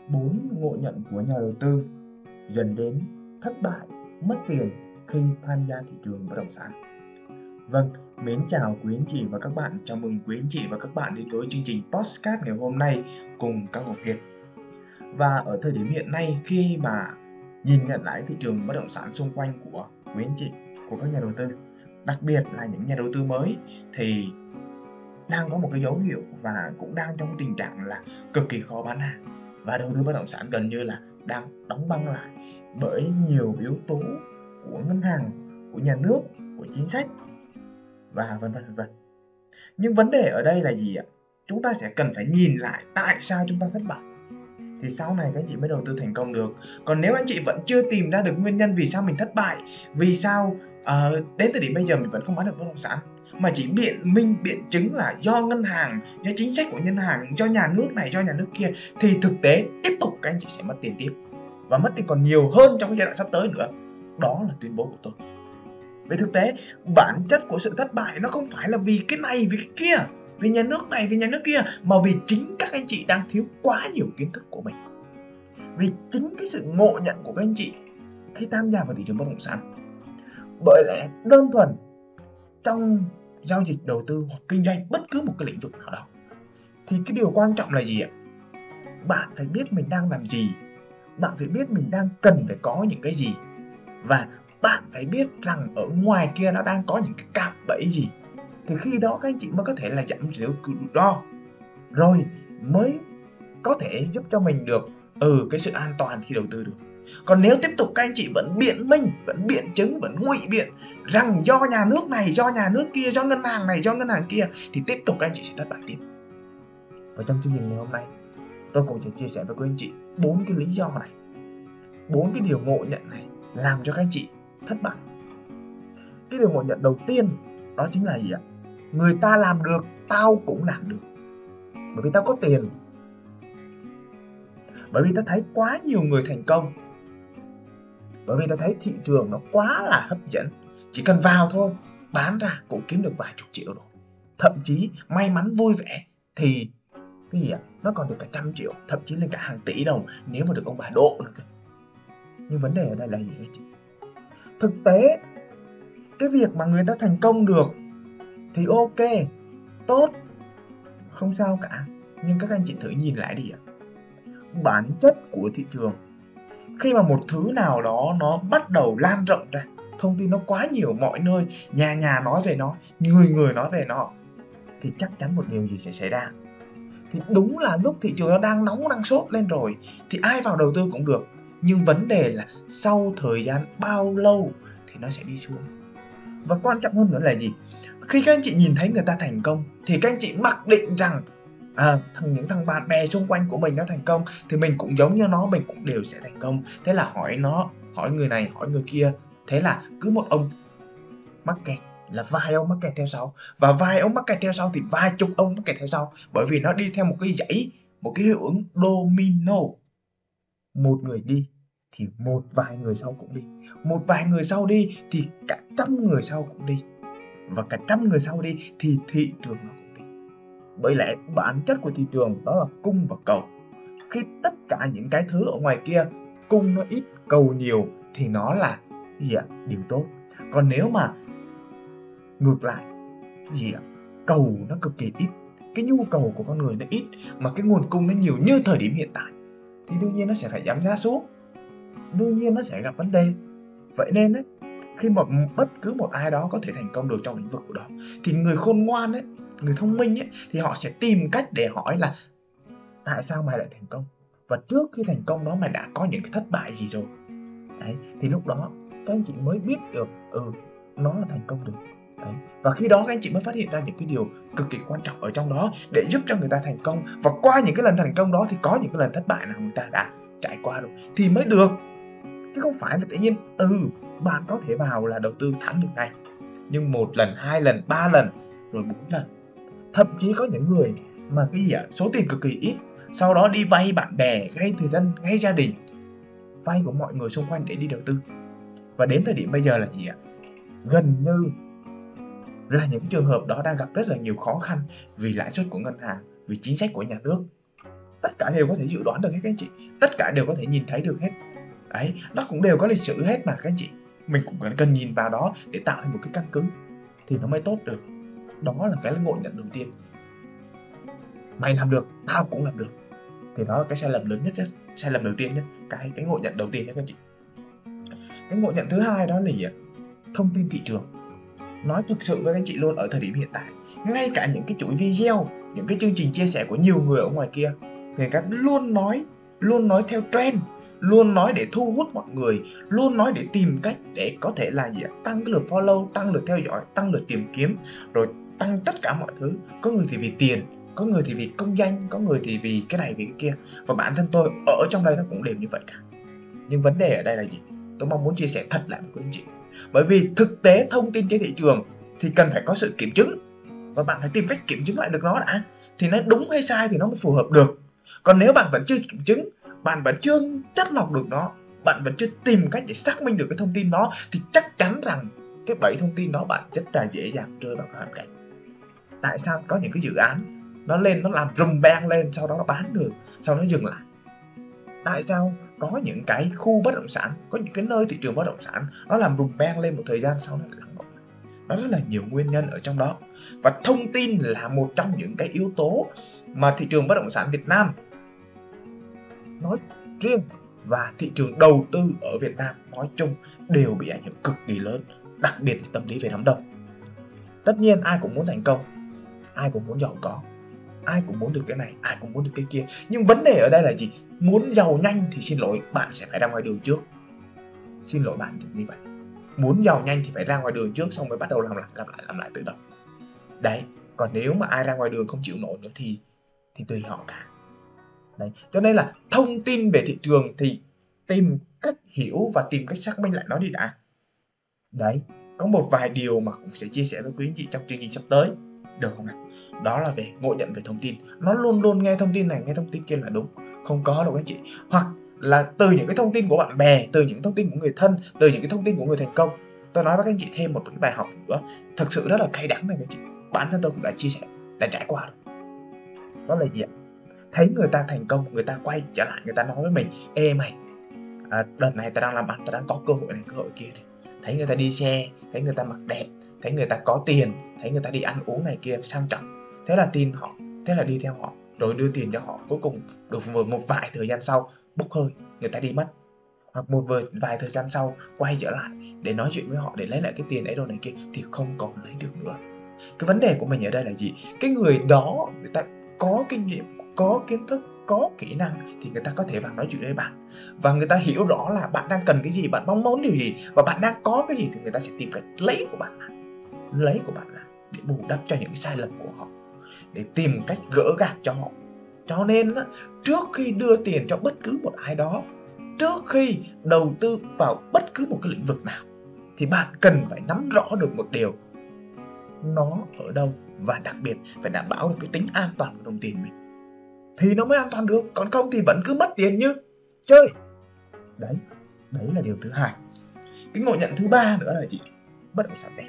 4 ngộ nhận của nhà đầu tư dẫn đến thất bại, mất tiền khi tham gia thị trường bất động sản. Vâng, mến chào quý anh chị và các bạn. Chào mừng quý anh chị và các bạn đến với chương trình podcast ngày hôm nay cùng các Ngọc Hiệp. Và ở thời điểm hiện nay, khi mà nhìn nhận lại thị trường bất động sản xung quanh của quý anh chị, của các nhà đầu tư, đặc biệt là những nhà đầu tư mới, thì đang có một cái dấu hiệu và cũng đang trong cái tình trạng là cực kỳ khó bán hàng, và đầu tư bất động sản gần như là đang đóng băng lại bởi nhiều yếu tố của ngân hàng, của nhà nước, của chính sách và vân vân. Nhưng vấn đề ở đây là gì ạ? Chúng ta sẽ cần phải nhìn lại tại sao chúng ta thất bại, thì sau này các anh chị mới đầu tư thành công được. Còn nếu anh chị vẫn chưa tìm ra được nguyên nhân vì sao mình thất bại, vì sao đến thời điểm bây giờ mình vẫn không bán được bất động sản, mà chỉ biện chứng là do ngân hàng, do chính sách của ngân hàng, do nhà nước này, do nhà nước kia, thì thực tế tiếp tục các anh chị sẽ mất tiền tiếp, và mất tiền còn nhiều hơn trong cái giai đoạn sắp tới nữa. Đó là tuyên bố của tôi. Về thực tế, bản chất của sự thất bại nó không phải là vì cái này, vì cái kia, vì nhà nước này, vì nhà nước kia, mà vì chính các anh chị đang thiếu quá nhiều kiến thức của mình. Vì chính cái sự ngộ nhận của các anh chị khi tham gia vào thị trường bất động sản. Bởi lẽ đơn thuần trong giao dịch đầu tư hoặc kinh doanh bất cứ một cái lĩnh vực nào đó, thì cái điều quan trọng là gì ạ? Bạn phải biết mình đang làm gì, bạn phải biết mình đang cần phải có những cái gì, và bạn phải biết rằng ở ngoài kia nó đang có những cái cạm bẫy gì. Thì khi đó các anh chị mới có thể là giảm thiểu rủi ro, rồi mới có thể giúp cho mình được cái sự an toàn khi đầu tư được. Còn nếu tiếp tục các anh chị vẫn biện minh, vẫn biện chứng, vẫn ngụy biện rằng do nhà nước này, do nhà nước kia, do ngân hàng này, do ngân hàng kia, thì tiếp tục các anh chị sẽ thất bại tiếp. Và trong chương trình ngày hôm nay, tôi cũng sẽ chia sẻ với quý anh chị 4 cái lý do này, 4 cái điều ngộ nhận này làm cho các anh chị thất bại. Cái điều ngộ nhận đầu tiên đó chính là gì ạ? Người ta làm được, tao cũng làm được. Bởi vì tao có tiền, bởi vì tao thấy quá nhiều người thành công, bởi vì tao thấy thị trường nó quá là hấp dẫn, chỉ cần vào thôi, bán ra cũng kiếm được vài chục triệu rồi. Thậm chí may mắn vui vẻ thì cái gì ạ? Nó còn được cả trăm triệu, thậm chí lên cả hàng tỷ đồng nếu mà được ông bà độ nữa cơ. Nhưng vấn đề ở đây là gì các chị? Thực tế, cái việc mà người ta thành công được thì ok, tốt, không sao cả. Nhưng các anh chị thử nhìn lại đi ạ. Bản chất của thị trường, khi mà một thứ nào đó nó bắt đầu lan rộng ra, thông tin nó quá nhiều, mọi nơi, nhà nói về nó, người nói về nó, thì chắc chắn một điều gì sẽ xảy ra. Thì đúng là lúc thị trường nó đang nóng, đang sốt lên rồi, thì ai vào đầu tư cũng được. Nhưng vấn đề là sau thời gian bao lâu thì nó sẽ đi xuống. Và quan trọng hơn nữa là gì? Khi các anh chị nhìn thấy người ta thành công, thì các anh chị mặc định rằng những thằng bạn bè xung quanh của mình nó thành công, thì mình cũng giống như nó, mình cũng đều sẽ thành công. Thế là hỏi nó, hỏi người này, hỏi người kia. Thế là cứ một ông mắc kẹt là vài ông mắc kẹt theo sau, và vài ông mắc kẹt theo sau thì vài chục ông mắc kẹt theo sau. Bởi vì nó đi theo một cái dãy, một cái hiệu ứng domino. Một người đi thì một vài người sau cũng đi, một vài người sau đi thì cả trăm người sau cũng đi, và cả trăm người sau đi thì thị trường nó cũng đi. Bởi lẽ bản chất của thị trường đó là cung và cầu. Khi tất cả những cái thứ ở ngoài kia cung nó ít, cầu nhiều thì nó là điều tốt. Còn nếu mà ngược lại, cầu nó cực kỳ ít, cái nhu cầu của con người nó ít, mà cái nguồn cung nó nhiều như thời điểm hiện tại, thì đương nhiên nó sẽ phải giảm giá xuống, đương nhiên nó sẽ gặp vấn đề. Vậy nên ấy, khi mà bất cứ một ai đó có thể thành công được trong lĩnh vực của đó, thì người khôn ngoan ấy, người thông minh ấy, thì họ sẽ tìm cách để hỏi là tại sao mày lại thành công, và trước khi thành công đó mày đã có những cái thất bại gì rồi. Đấy, thì lúc đó các anh chị mới biết được nó là thành công được. Đấy. Và khi đó các anh chị mới phát hiện ra những cái điều cực kỳ quan trọng ở trong đó để giúp cho người ta thành công. Và qua những cái lần thành công đó thì có những cái lần thất bại nào người ta đã trải qua rồi thì mới được. Chứ không phải là tự nhiên bạn có thể vào là đầu tư thắng được này, nhưng 1 lần, 2 lần, 3 lần, rồi 4 lần. Thậm chí có những người mà số tiền cực kỳ ít, sau đó đi vay bạn bè, vay người thân, vay gia đình, vay của mọi người xung quanh để đi đầu tư. Và đến thời điểm bây giờ là gần như là những trường hợp đó đang gặp rất là nhiều khó khăn vì lãi suất của ngân hàng, vì chính sách của nhà nước. tất cả đều có thể dự đoán được hết các anh chị, tất cả đều có thể nhìn thấy được hết. Đấy, nó cũng đều có lịch sử hết mà các anh chị. Mình cũng cần nhìn vào đó để tạo thành một cái căn cứ thì nó mới tốt được. Đó là cái ngộ nhận đầu tiên. Mày làm được, tao cũng làm được. Thì đó là cái sai lầm lớn nhất, sai lầm đầu tiên nhé, cái ngộ nhận đầu tiên nhé các anh chị. Cái ngộ nhận thứ hai đó là gì ạ? Thông tin thị trường. Nói thực sự với các anh chị luôn, ở thời điểm hiện tại, ngay cả những cái chuỗi video, những cái chương trình chia sẻ của nhiều người ở ngoài kia, người ta luôn nói theo trend, luôn nói để thu hút mọi người, luôn nói để tìm cách để có thể là gì ạ? Tăng cái lượt follow, tăng lượt theo dõi, tăng lượt tìm kiếm, rồi tăng tất cả mọi thứ. Có người thì vì tiền, có người thì vì công danh, có người thì vì cái này vì cái kia. Và bản thân tôi ở trong đây nó cũng đều như vậy cả. Nhưng vấn đề ở đây là gì? Tôi mong muốn chia sẻ thật lại với các anh chị. Bởi vì thực tế thông tin trên thị trường thì cần phải có sự kiểm chứng. Và bạn phải tìm cách kiểm chứng lại được nó đã. Thì nó đúng hay sai thì nó mới phù hợp được. Còn nếu bạn vẫn chưa kiểm chứng, bạn vẫn chưa chắt lọc được nó, bạn vẫn chưa tìm cách để xác minh được cái thông tin đó, thì chắc chắn rằng cái bẫy thông tin đó bạn rất là dễ dàng rơi vào cái hoàn cảnh. Tại sao có những cái dự án nó lên, nó làm rùm beng lên, sau đó nó bán được, sau đó nó dừng lại? Tại sao có những cái khu bất động sản, có những cái nơi thị trường bất động sản nó làm rùm beng lên một thời gian sau nó lại lắng động? Nó rất là nhiều nguyên nhân ở trong đó. Và thông tin là một trong những cái yếu tố mà thị trường bất động sản Việt Nam nói riêng và thị trường đầu tư ở Việt Nam nói chung đều bị ảnh hưởng cực kỳ lớn, đặc biệt là tâm lý về đám đông. Tất nhiên ai cũng muốn thành công, ai cũng muốn giàu có, ai cũng muốn được cái này, ai cũng muốn được cái kia. Nhưng vấn đề ở đây là gì? Muốn giàu nhanh thì xin lỗi, bạn sẽ phải ra ngoài đường trước. Xin lỗi bạn như vậy. Muốn giàu nhanh thì phải ra ngoài đường trước, xong mới bắt đầu làm lại từ đầu. Đấy, còn nếu mà ai ra ngoài đường không chịu nổi nữa thì tùy họ cả. Đấy, cho nên là thông tin về thị trường thì tìm cách hiểu và tìm cách xác minh lại nó đi đã. Đấy, có một vài điều mà cũng sẽ chia sẻ với quý anh chị trong chương trình sắp tới, được không nào? Đó là về ngộ nhận về thông tin. Nó luôn luôn nghe thông tin này, nghe thông tin kia là đúng. Không có đâu các anh chị. Hoặc là từ những cái thông tin của bạn bè, từ những thông tin của người thân, từ những cái thông tin của người thành công. Tôi nói với các anh chị thêm một cái bài học nữa, thực sự rất là cay đắng này các anh chị. Bản thân tôi cũng đã chia sẻ, đã trải qua rồi. Đó là gì ạ? Thấy người ta thành công, người ta quay trở lại, người ta nói với mình: ê mày, đợt này ta đang làm ăn, ta đang có cơ hội này, cơ hội kia. Thấy người ta đi xe, thấy người ta mặc đẹp, thấy người ta có tiền, thấy người ta đi ăn uống này kia sang trọng, thế là tin họ, thế là đi theo họ, rồi đưa tiền cho họ. Cuối cùng được một vài thời gian sau bốc hơi, người ta đi mất. Hoặc một vài thời gian sau quay trở lại để nói chuyện với họ, để lấy lại cái tiền ấy đồ này kia, thì không còn lấy được nữa. Cái vấn đề của mình ở đây là gì? Cái người đó người ta có kinh nghiệm, có kiến thức, có kỹ năng thì người ta có thể vào nói chuyện với bạn, và người ta hiểu rõ là bạn đang cần cái gì, bạn mong muốn điều gì, và bạn đang có cái gì, thì người ta sẽ tìm cách lấy của bạn lại để bù đắp cho những cái sai lầm của họ, để tìm cách gỡ gạc cho họ. Cho nên trước khi đưa tiền cho bất cứ một ai đó, trước khi đầu tư vào bất cứ một cái lĩnh vực nào, thì bạn cần phải nắm rõ được một điều: nó ở đâu, và đặc biệt phải đảm bảo được cái tính an toàn của đồng tiền mình, thì nó mới an toàn được. Còn không thì vẫn cứ mất tiền như chơi. Đấy là điều thứ hai. Cái ngộ nhận thứ ba nữa là gì? Bất động sản đẹp.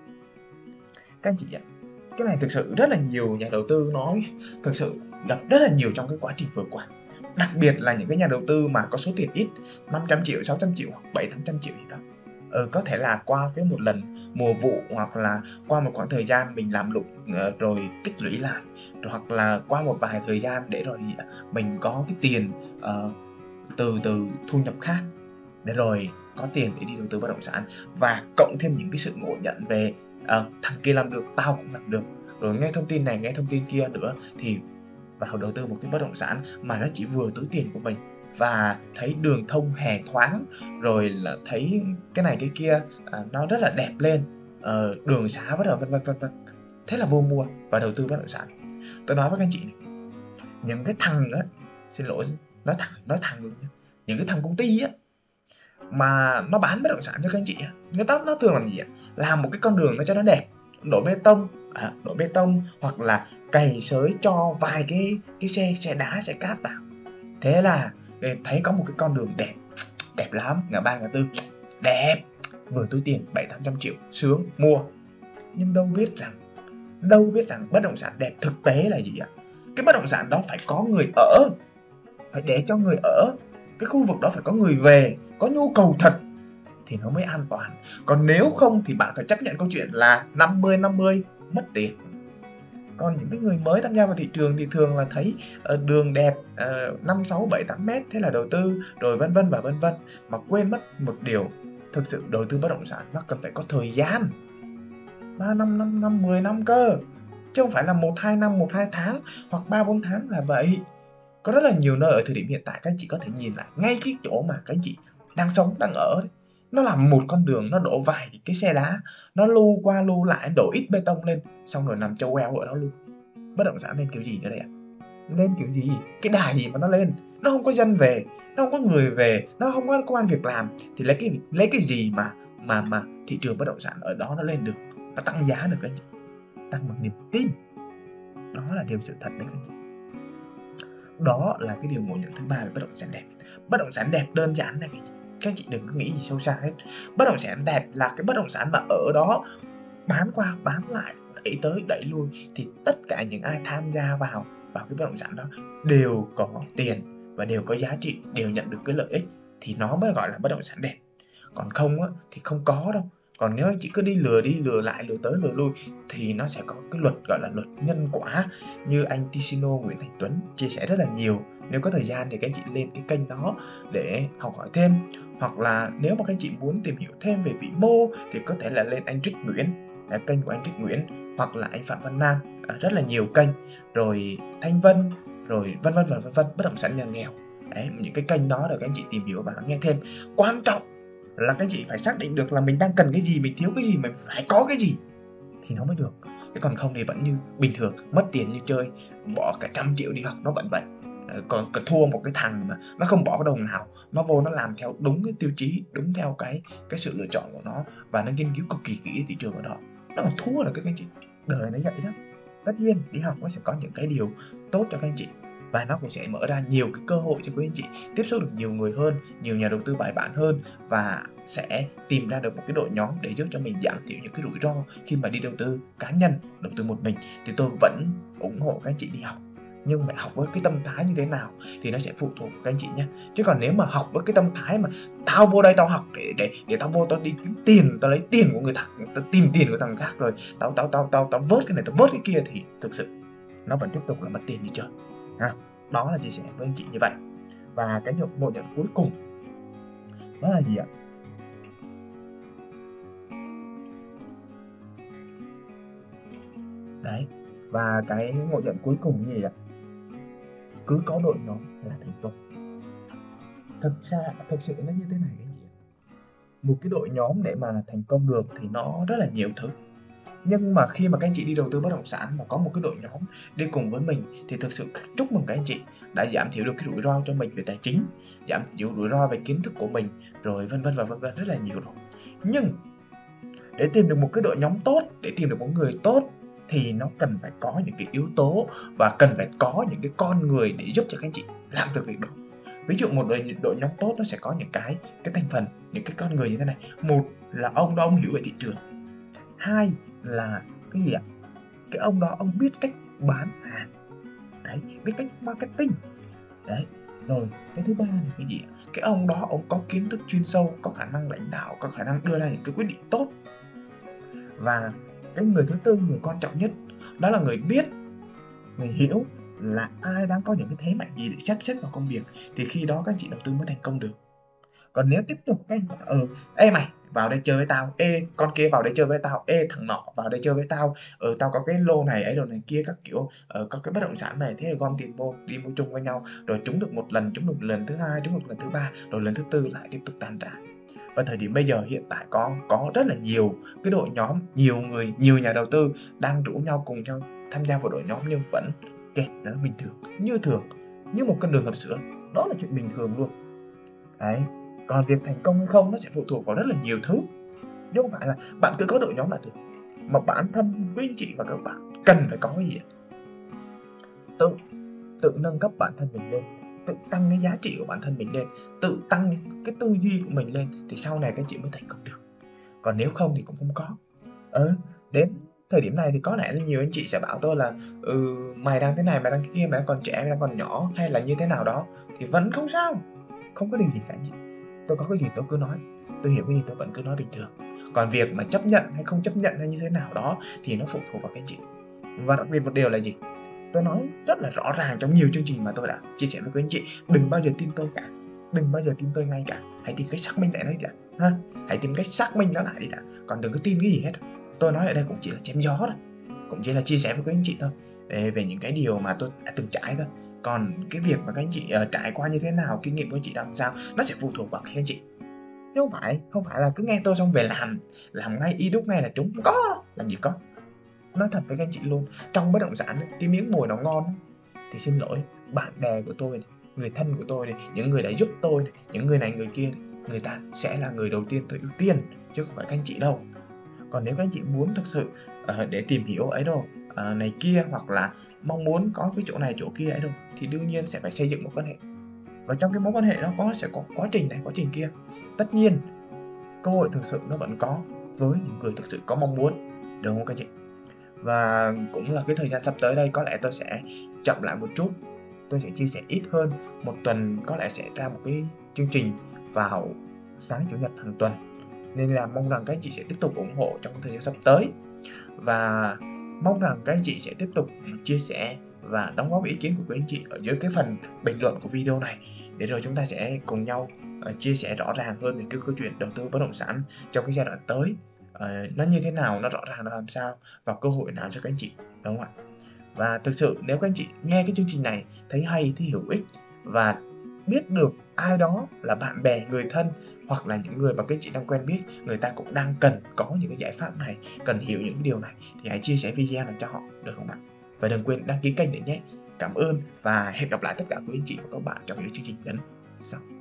Các anh chị ạ, cái này thực sự rất là nhiều nhà đầu tư nói, thực sự gặp rất là nhiều trong cái quá trình vừa qua. Đặc biệt là những cái nhà đầu tư mà có số tiền ít, 500 triệu, 600 triệu hoặc 700-800 triệu gì đó. Có thể là qua cái một lần mùa vụ, hoặc là qua một khoảng thời gian mình làm lụng rồi tích lũy lại, rồi hoặc là qua một vài thời gian để rồi mình có cái tiền từ thu nhập khác, để rồi có tiền để đi đầu tư bất động sản. Và cộng thêm những cái sự ngộ nhận về thằng kia làm được, tao cũng làm được, rồi nghe thông tin này, nghe thông tin kia nữa, thì vào đầu tư một cái bất động sản mà nó chỉ vừa túi tiền của mình, và thấy đường thông hè thoáng, rồi là thấy cái này cái kia nó rất là đẹp lên, đường xá vân vân. Thế là vô mua và đầu tư bất động sản. Tôi nói với các anh chị này, những cái thằng á, xin lỗi, nói thẳng luôn nhé, những cái thằng công ty á mà nó bán bất động sản cho các anh chị á, người ta nó thường làm gì ạ? Làm một cái con đường nó cho nó đẹp, đổ bê tông, hoặc là cày xới cho vài cái xe đá, xe cát vào. Thế là thấy có một cái con đường đẹp lắm, ngã ba ngã tư đẹp, vừa túi tiền 700-800 triệu, sướng, mua. Nhưng đâu biết rằng bất động sản đẹp thực tế là gì ạ? Cái bất động sản đó phải có người ở, phải để cho người ở, cái khu vực đó phải có người về, có nhu cầu thật thì nó mới an toàn. Còn nếu không thì bạn phải chấp nhận câu chuyện là 50-50 mất tiền. Còn những cái người mới tham gia vào thị trường thì thường là thấy đường đẹp 5, 6, 7, 8 mét, thế là đầu tư rồi vân vân và vân vân, mà quên mất một điều, thực sự đầu tư bất động sản nó cần phải có thời gian, 3 năm, 5 năm, 10 năm cơ, chứ không phải là 1-2 năm, 1-2 tháng hoặc 3-4 tháng là vậy. Có rất là nhiều nơi ở thời điểm hiện tại các anh chị có thể nhìn lại ngay cái chỗ mà các anh chị đang sống, đang ở đấy. Nó là một con đường, nó đổ vài cái xe đá, nó lưu qua lưu lại, đổ ít bê tông lên, xong rồi nằm trâu queo ở đó luôn. Bất động sản lên kiểu gì nữa đây ạ? Lên kiểu gì? Cái đà gì mà nó lên? Nó không có dân về, nó không có người về, nó không có công ăn việc làm, thì lấy cái gì mà thị trường bất động sản ở đó nó lên được, nó tăng giá được các anh chị? Tăng bằng niềm tin. Đó là điều sự thật đấy các anh chị. Đó là cái điều ngộ nhận thứ ba về bất động sản đẹp. Bất động sản đẹp đơn giản này các anh chị đừng có nghĩ gì sâu xa hết. Bất động sản đẹp là cái bất động sản mà ở đó bán qua bán lại, đẩy tới đẩy lui, thì tất cả những ai tham gia vào cái bất động sản đó đều có tiền và đều có giá trị, đều nhận được cái lợi ích, thì nó mới gọi là bất động sản đẹp. Còn không á, thì không có đâu. Còn nếu anh chị cứ đi lừa lại, lừa tới lừa lui thì nó sẽ có cái luật gọi là luật nhân quả, như anh Ticino Nguyễn Thành Tuấn chia sẻ rất là nhiều. Nếu có thời gian thì các anh chị lên cái kênh đó để học hỏi thêm, hoặc là nếu mà các anh chị muốn tìm hiểu thêm về vĩ mô thì có thể là lên anh Trích Nguyễn, kênh của anh Trích Nguyễn, hoặc là anh Phạm Văn Nam, rất là nhiều kênh, rồi Thanh Vân, rồi vân vân và vân vân, bất động sản nhà nghèo. Đấy, những cái kênh đó để các anh chị tìm hiểu và lắng nghe thêm. Quan trọng là các anh chị phải xác định được là mình đang cần cái gì, mình thiếu cái gì, mình phải có cái gì thì nó mới được. Chứ còn không thì vẫn như bình thường, mất tiền như chơi, bỏ cả 100 triệu đi học nó vẫn vậy. Còn thua một cái thằng mà nó không bỏ cái đồng nào, nó vô nó làm theo đúng cái tiêu chí, đúng theo cái sự lựa chọn của nó, và nó nghiên cứu cực kỳ kỹ thị trường ở đó, nó còn thua được các anh chị. Đời nó vậy đó. Tất nhiên đi học nó sẽ có những cái điều tốt cho các anh chị, và nó cũng sẽ mở ra nhiều cái cơ hội cho các anh chị tiếp xúc được nhiều người hơn, nhiều nhà đầu tư bài bản hơn, và sẽ tìm ra được một cái đội nhóm để giúp cho mình giảm thiểu những cái rủi ro khi mà đi đầu tư cá nhân, đầu tư một mình. Thì tôi vẫn ủng hộ các anh chị đi học, nhưng mà học với cái tâm thái như thế nào thì nó sẽ phụ thuộc các anh chị nhé. Chứ còn nếu mà học với cái tâm thái mà tao vô đây tao học để tao vô tao đi kiếm tiền, tao lấy tiền của người ta, tao tìm tiền của thằng khác, rồi tao vớt cái này tao vớt cái kia, thì thực sự nó vẫn tiếp tục là mất tiền như chơi ha. Đó là chia sẻ với anh chị như vậy. Và cái ngộ nhận cuối cùng đó là gì ạ? Đấy, và cái ngộ nhận cuối cùng như gì ạ? Cứ có đội nhóm là thành công. Thực sự nó như thế này các anh chị. Một cái đội nhóm để mà thành công được thì nó rất là nhiều thứ. Nhưng mà khi mà các anh chị đi đầu tư bất động sản mà có một cái đội nhóm đi cùng với mình thì thực sự chúc mừng các anh chị đã giảm thiểu được cái rủi ro cho mình về tài chính, giảm thiểu rủi ro về kiến thức của mình, rồi vân vân và vân vân, rất là nhiều rồi. Nhưng để tìm được một cái đội nhóm tốt, để tìm được một người tốt thì nó cần phải có những cái yếu tố và cần phải có những cái con người để giúp cho các anh chị làm được việc đó. Ví dụ một đội nhóm tốt nó sẽ có những cái thành phần, những cái con người như thế này. Một là ông đó ông hiểu về thị trường. Hai là cái gì ạ? Cái ông đó ông biết cách bán hàng. Đấy, biết cách marketing. Đấy. Rồi cái thứ ba là cái gì ạ? Cái ông đó ông có kiến thức chuyên sâu, có khả năng lãnh đạo, có khả năng đưa ra những cái quyết định tốt. Và cái người thứ tư, người quan trọng nhất, đó là người biết, người hiểu là ai đang có những cái thế mạnh gì để sắp xếp vào công việc, thì khi đó các anh chị đầu tư mới thành công được. Còn nếu tiếp tục các anh ê mày vào đây chơi với tao, ê con kia vào đây chơi với tao, ê thằng nọ vào đây chơi với tao, tao có cái lô này ấy đồ này kia các kiểu, có cái bất động sản này, thế là gom tiền vô đi mua chung với nhau, rồi trúng được một lần, trúng được lần thứ hai, trúng được lần thứ ba, rồi lần thứ tư lại tiếp tục tan rã. Và thời điểm bây giờ hiện tại có rất là nhiều cái đội nhóm, nhiều người, nhiều nhà đầu tư đang rủ nhau cùng nhau tham gia vào đội nhóm, nhưng vẫn kẹt nó bình thường, như một con đường hầm sữa. Đó là chuyện bình thường luôn. Đấy. Còn việc thành công hay không nó sẽ phụ thuộc vào rất là nhiều thứ, chứ không phải là bạn cứ có đội nhóm là được. Mà bản thân quý anh chị và các bạn cần phải có cái gì ạ? Tự nâng cấp bản thân mình lên, tự tăng cái giá trị của bản thân mình lên, tự tăng cái tư duy của mình lên, thì sau này các chị mới thành công được. Còn nếu không thì cũng không có. Đến Thời điểm này thì có lẽ là nhiều anh chị sẽ bảo tôi là mày đang thế này, mày đang cái kia, mày đang còn trẻ, mày đang còn nhỏ hay là như thế nào đó thì vẫn không sao, không có điều gì cả anh chị. Tôi có cái gì tôi cứ nói, tôi hiểu cái gì tôi vẫn cứ nói bình thường. Còn việc mà chấp nhận hay không chấp nhận hay như thế nào đó thì nó phụ thuộc vào các anh chị. Và đặc biệt một điều là gì? Tôi nói rất là rõ ràng trong nhiều chương trình mà tôi đã chia sẻ với các anh chị, đừng bao giờ tin tôi cả, đừng bao giờ tin tôi ngay cả, hãy tìm cách xác minh lại nó đi đã ha, hãy tìm cách xác minh nó lại đi đã, còn đừng có tin cái gì hết. Tôi nói ở đây cũng chỉ là chém gió thôi, cũng chỉ là chia sẻ với các anh chị thôi về những cái điều mà tôi đã từng trải thôi. Còn cái việc mà các anh chị trải qua như thế nào, kinh nghiệm của anh chị làm sao, nó sẽ phụ thuộc vào các anh chị. Chứ không phải là cứ nghe tôi xong về làm ngay y đúc ngay là trúng, không có đâu, làm gì có. Nói thật với các anh chị luôn, trong bất động sản ấy, cái miếng mồi nó ngon ấy, thì xin lỗi bạn bè của tôi này, người thân của tôi này, những người đã giúp tôi này, những người này người kia này, người ta sẽ là người đầu tiên tôi ưu tiên chứ không phải các anh chị đâu. Còn nếu các anh chị muốn thực sự để tìm hiểu ấy đâu này kia, hoặc là mong muốn có cái chỗ này chỗ kia ấy đâu, thì đương nhiên sẽ phải xây dựng mối quan hệ. Và trong cái mối quan hệ nó sẽ có quá trình này quá trình kia. Tất nhiên cơ hội thực sự nó vẫn có với những người thực sự có mong muốn, được không các anh chị? Và cũng là cái thời gian sắp tới đây có lẽ tôi sẽ chậm lại một chút, tôi sẽ chia sẻ ít hơn, một tuần có lẽ sẽ ra một cái chương trình vào sáng chủ nhật hàng tuần, nên là mong rằng các anh chị sẽ tiếp tục ủng hộ trong thời gian sắp tới, và mong rằng các anh chị sẽ tiếp tục chia sẻ và đóng góp ý kiến của các anh chị ở dưới cái phần bình luận của video này, để rồi chúng ta sẽ cùng nhau chia sẻ rõ ràng hơn về cái câu chuyện đầu tư bất động sản trong cái giai đoạn tới, nó như thế nào, nó rõ ràng là làm sao, và cơ hội nào cho các anh chị, đúng không ạ? Và thực sự nếu các anh chị nghe cái chương trình này thấy hay, thấy hữu ích và biết được ai đó là bạn bè, người thân hoặc là những người mà các anh chị đang quen biết, người ta cũng đang cần có những cái giải pháp này, cần hiểu những cái điều này, thì hãy chia sẻ video này cho họ, được không ạ? Và đừng quên đăng ký kênh nữa nhé. Cảm ơn và hẹn gặp lại tất cả quý anh chị và các bạn trong những chương trình đến sau.